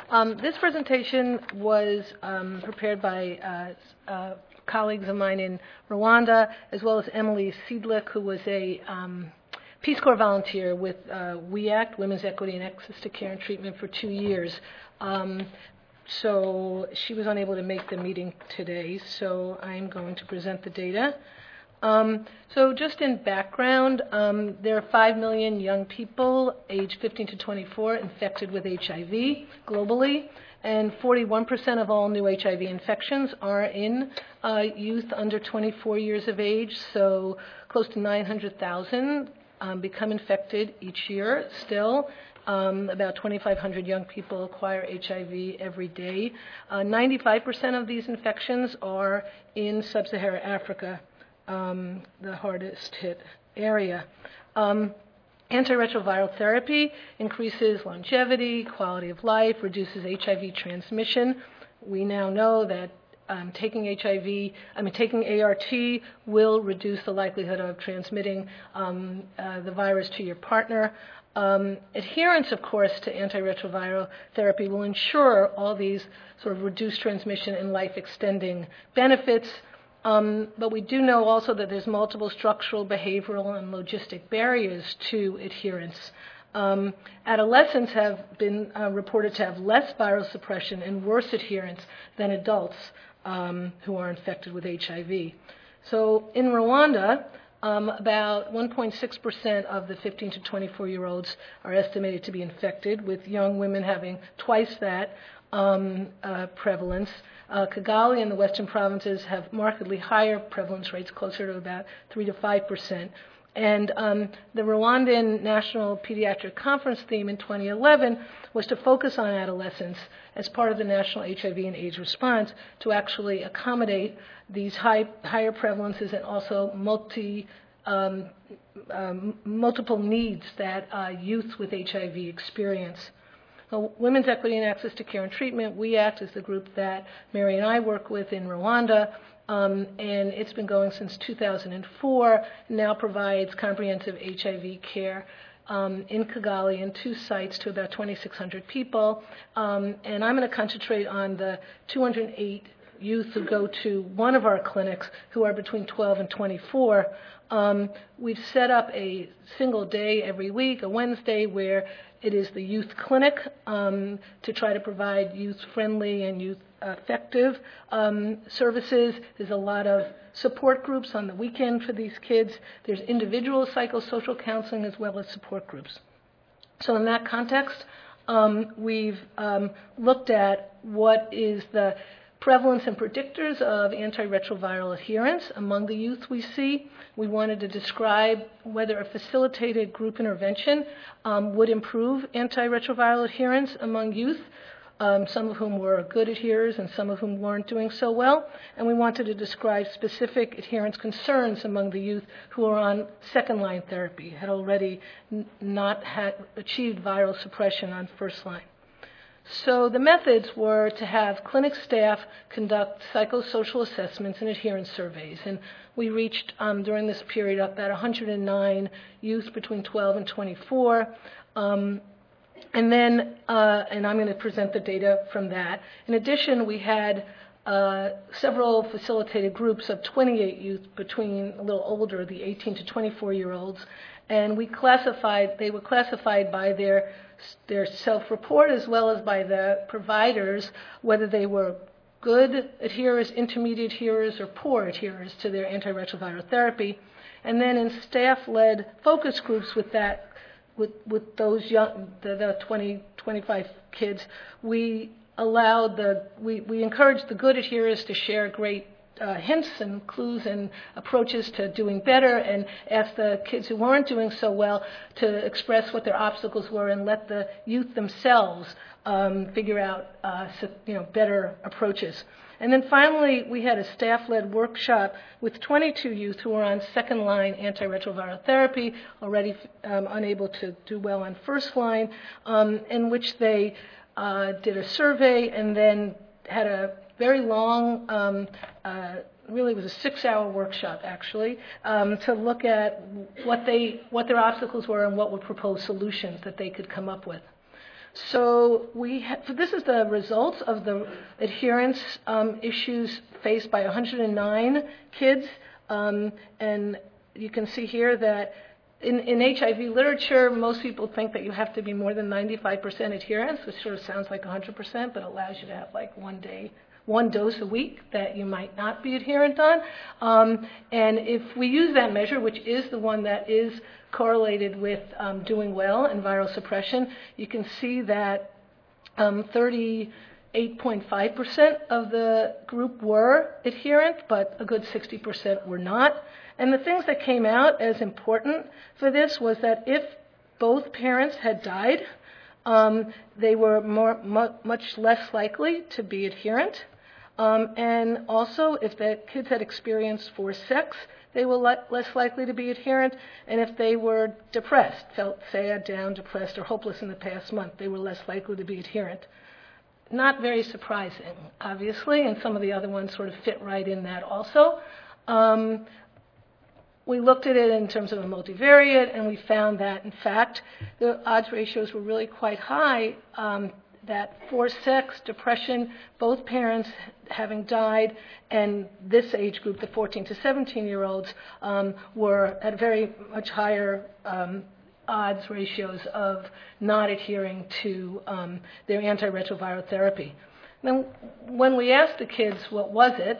This presentation was prepared by colleagues of mine in Rwanda, as well as Emily Seidlich, who was a Peace Corps volunteer with WE ACT, Women's Equity and Access to Care and Treatment, for 2 years. So she was unable to make the meeting today, so I'm going to present the data. So just in background, there are 5 million young people aged 15 to 24 infected with HIV globally, and 41% of all new HIV infections are in youth under 24 years of age, so close to 900,000 become infected each year still. About 2,500 young people acquire HIV every day. 95% of these infections are in sub-Saharan Africa, the hardest hit area. Antiretroviral therapy increases longevity, quality of life, reduces HIV transmission. We now know that taking ART will reduce the likelihood of transmitting the virus to your partner. Adherence, of course, to antiretroviral therapy will ensure all these sort of reduced transmission and life-extending benefits. But we do know also that there's multiple structural, behavioral, and logistic barriers to adherence. Adolescents have been reported to have less viral suppression and worse adherence than adults who are infected with HIV. So in Rwanda, about 1.6% of the 15 to 24-year-olds are estimated to be infected, with young women having twice that prevalence. Kigali and the western provinces have markedly higher prevalence rates, closer to about 3 to 5%. And the Rwandan National Pediatric Conference theme in 2011 was to focus on adolescents as part of the national HIV and AIDS response to actually accommodate these higher prevalences and also multiple needs that youth with HIV experience. Women's Equity and Access to Care and Treatment, WE ACT, is the group that Mary and I work with in Rwanda, and it's been going since 2004, now provides comprehensive HIV care in Kigali in 2 sites to about 2,600 people. And I'm going to concentrate on the 208 youth who go to one of our clinics who are between 12 and 24. We've set up a single day every week, a Wednesday, where it is the youth clinic to try to provide youth-friendly and youth-effective services. There's a lot of support groups on the weekend for these kids. There's individual psychosocial counseling as well as support groups. So in that context, we've looked at what is the prevalence and predictors of antiretroviral adherence among the youth we see. We wanted to describe whether a facilitated group intervention would improve antiretroviral adherence among youth, some of whom were good adherers and some of whom weren't doing so well. And we wanted to describe specific adherence concerns among the youth who are on second-line therapy, had already not had achieved viral suppression on first line. So the methods were to have clinic staff conduct psychosocial assessments and adherence surveys. And we reached, during this period, about 109 youth between 12 and 24. And then, and I'm going to present the data from that. In addition, we had several facilitated groups of 28 youth between a little older, the 18 to 24-year-olds. And they were classified by their self-report as well as by the providers, whether they were good adherers, intermediate adherers, or poor adherers to their antiretroviral therapy. And then in staff-led focus groups with those young, the 20, 25 kids, we encouraged the good adherers to share great hints and clues and approaches to doing better, and asked the kids who weren't doing so well to express what their obstacles were and let the youth themselves figure out better approaches. And then finally, we had a staff-led workshop with 22 youth who were on second-line antiretroviral therapy, already unable to do well on first line, in which they did a survey and then had a very long, really it was a 6-hour workshop actually, to look at what their obstacles were and what were proposed solutions that they could come up with. So so this is the results of the adherence issues faced by 109 kids, and you can see here that in HIV literature, most people think that you have to be more than 95% adherence, which sort of sounds like 100%, but allows you to have like one dose a week that you might not be adherent on. And if we use that measure, which is the one that is correlated with doing well and viral suppression, you can see that 38.5% of the group were adherent, but a good 60% were not. And the things that came out as important for this was that if both parents had died, they were much less likely to be adherent. And also, if the kids had experienced forced sex, they were less likely to be adherent. And if they were depressed, felt sad, down, depressed, or hopeless in the past month, they were less likely to be adherent. Not very surprising, obviously, and some of the other ones sort of fit right in that also. We looked at it in terms of a multivariate, and we found that, in fact, the odds ratios were really quite high, that forced sex, depression, both parents having died, and this age group, the 14 to 17-year-olds, were at very much higher odds ratios of not adhering to their antiretroviral therapy. Then when we asked the kids what was it,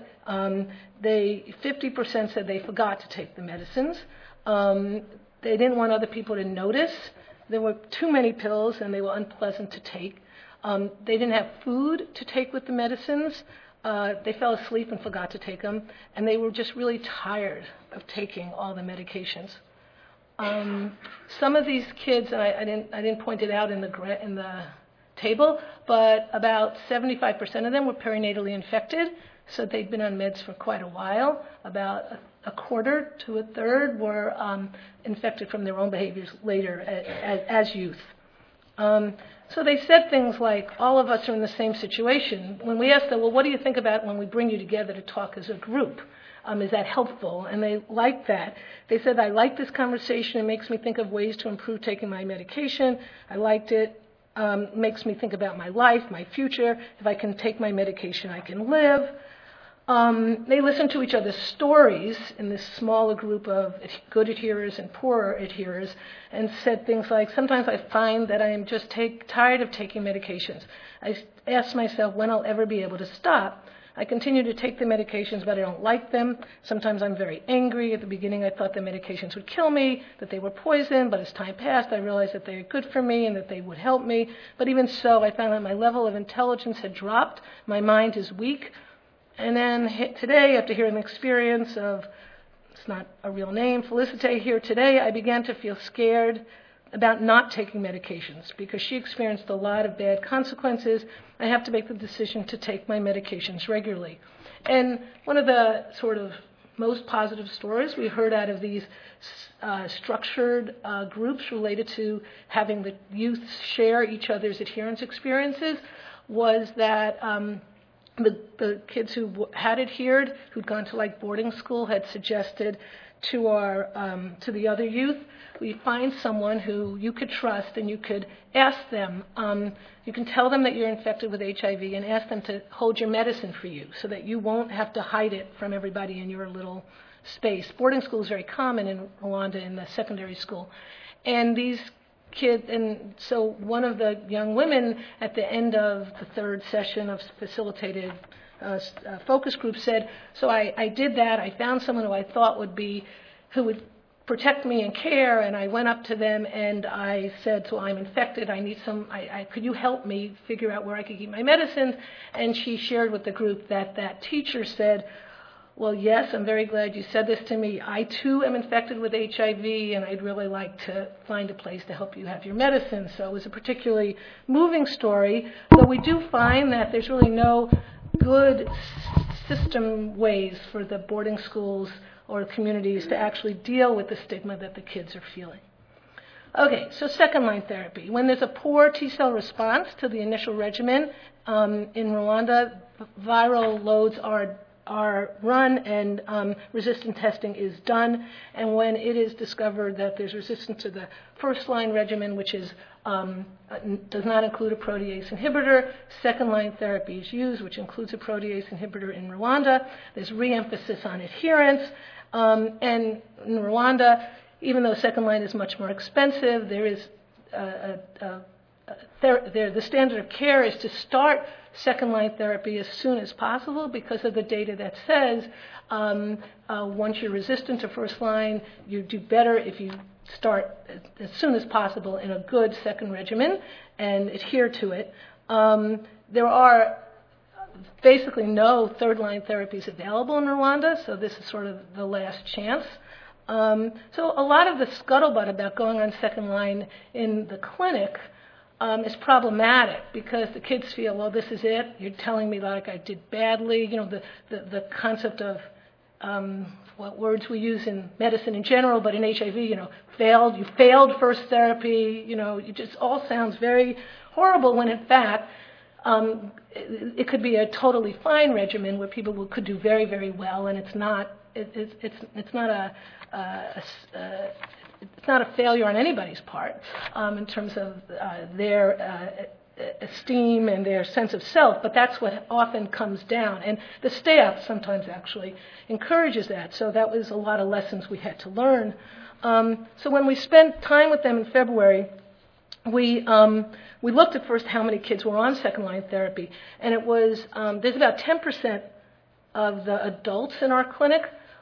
50% said they forgot to take the medicines. They didn't want other people to notice. There were too many pills and they were unpleasant to take. They didn't have food to take with the medicines. They fell asleep and forgot to take them. And they were just really tired of taking all the medications. Some of these kids, and I didn't point it out in the table, but about 75% of them were perinatally infected, so they'd been on meds for quite a while. About a quarter to a third were infected from their own behaviors later as youth. So they said things like, all of us are in the same situation. When we asked them, well, what do you think about when we bring you together to talk as a group? Is that helpful? And they liked that. They said, I like this conversation. It makes me think of ways to improve taking my medication. I liked it. Makes me think about my life, my future. If I can take my medication, I can live. They listened to each other's stories in this smaller group of good adherers and poorer adherers, and said things like, sometimes I find that I am just tired of taking medications. I ask myself when I'll ever be able to stop. I continue to take the medications, but I don't like them. Sometimes I'm very angry. At the beginning, I thought the medications would kill me, that they were poison, but as time passed, I realized that they are good for me and that they would help me. But even so, I found that my level of intelligence had dropped. My mind is weak. And then today, after hearing the experience of, it's not a real name, Felicite here today, I began to feel scared about not taking medications because she experienced a lot of bad consequences. I have to make the decision to take my medications regularly. And one of the sort of most positive stories we heard out of these structured groups related to having the youth share each other's adherence experiences was that the kids who had adhered, who'd gone to like boarding school, had suggested to the other youth, we find someone who you could trust and you could ask them, you can tell them that you're infected with HIV and ask them to hold your medicine for you so that you won't have to hide it from everybody in your little space. Boarding school is very common in Rwanda in the secondary school. And these kids, and so one of the young women at the end of the third session of facilitated focus group said, so I did that. I found someone who I thought who would protect me and care, and I went up to them and I said, so I'm infected, I need could you help me figure out where I could keep my medicines? And she shared with the group that teacher said, well, yes, I'm very glad you said this to me. I, too, am infected with HIV, and I'd really like to find a place to help you have your medicine. So it was a particularly moving story, but we do find that there's really no good system ways for the boarding schools or communities to actually deal with the stigma that the kids are feeling. Okay, so second-line therapy. When there's a poor T-cell response to the initial regimen, in Rwanda, viral loads are run and resistant testing is done. And when it is discovered that there's resistance to the first-line regimen, which is does not include a protease inhibitor. Second-line therapy is used, which includes a protease inhibitor in Rwanda. There's re-emphasis on adherence. And in Rwanda, even though second-line is much more expensive, there is the standard of care is to start second-line therapy as soon as possible because of the data that says once you're resistant to first-line, you do better if you start as soon as possible in a good second regimen and adhere to it. There are basically no third-line therapies available in Rwanda, so this is sort of the last chance. So a lot of the scuttlebutt about going on second line in the clinic is problematic because the kids feel, well, this is it. You're telling me like I did badly. You know, the concept of what words we use in medicine in general, but in HIV, you failed first therapy. It just all sounds very horrible when in fact it could be a totally fine regimen where people could do very, very well, and it's not a failure on anybody's part in terms of their esteem and their sense of self, but that's what often comes down. And the staff sometimes actually encourages that. So that was a lot of lessons we had to learn. So when we spent time with them in February, we looked at first how many kids were on second-line therapy, and it was there's about 10% of the adults in our clinic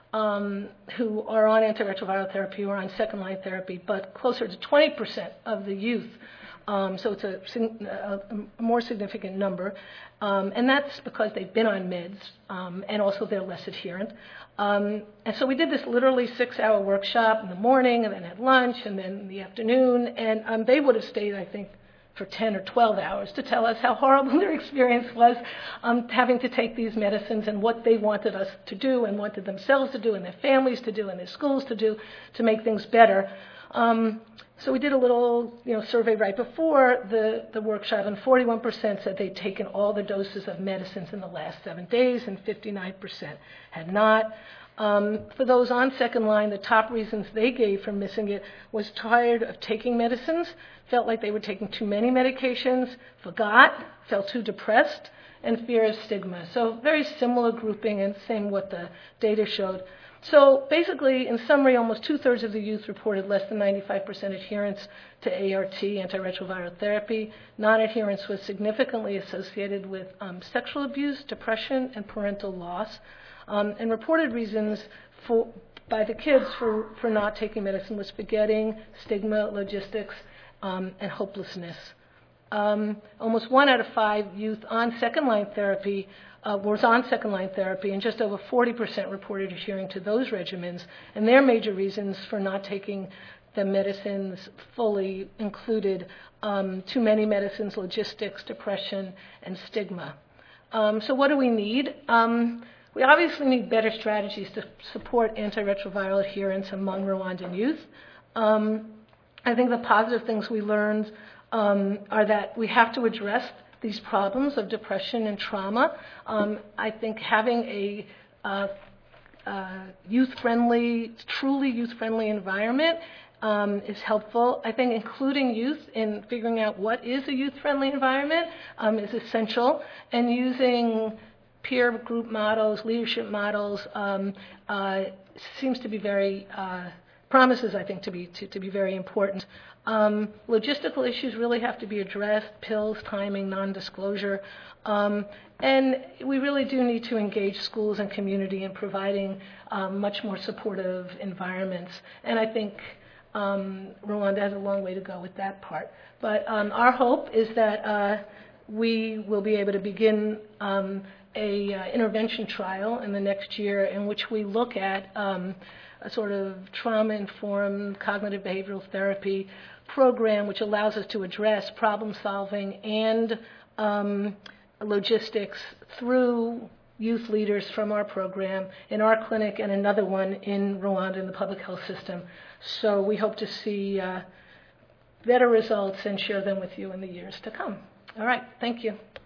who are on antiretroviral therapy or on second-line therapy, but closer to 20% of the youth. So it's a more significant number. And that's because they've been on meds, and also they're less adherent. And so we did this literally 6-hour workshop in the morning, and then had lunch, and then in the afternoon. And they would have stayed, I think, for 10 or 12 hours to tell us how horrible their experience was having to take these medicines and what they wanted us to do and wanted themselves to do and their families to do and their schools to do to make things better. So we did a little survey right before the workshop, and 41% said they'd taken all the doses of medicines in the last 7 days, and 59% had not. For those on second line, the top reasons they gave for missing it was tired of taking medicines, felt like they were taking too many medications, forgot, felt too depressed, and fear of stigma. So very similar grouping, and same what the data showed. So basically, in summary, almost 2/3 of the youth reported less than 95% adherence to ART, antiretroviral therapy. Non-adherence was significantly associated with sexual abuse, depression, and parental loss. And reported reasons by the kids for not taking medicine was forgetting, stigma, logistics, and hopelessness. Almost 1 out of 5 youth on second-line therapy was on second-line therapy, and just over 40% reported adhering to those regimens. And their major reasons for not taking the medicines fully included too many medicines, logistics, depression, and stigma. So what do we need? We obviously need better strategies to support antiretroviral adherence among Rwandan youth. I think the positive things we learned are that we have to address these problems of depression and trauma. I think having a truly youth-friendly environment is helpful. I think including youth in figuring out what is a youth-friendly environment is essential, and using peer group models, leadership models seems to be promises, I think, to be very important. Logistical issues really have to be addressed: pills, timing, non-disclosure, and we really do need to engage schools and community in providing much more supportive environments. And I think Rwanda has a long way to go with that part. But our hope is that we will be able to begin a intervention trial in the next year in which we look at a sort of trauma-informed cognitive behavioral therapy program which allows us to address problem-solving and logistics through youth leaders from our program in our clinic and another one in Rwanda in the public health system. So we hope to see better results and share them with you in the years to come. All right, thank you.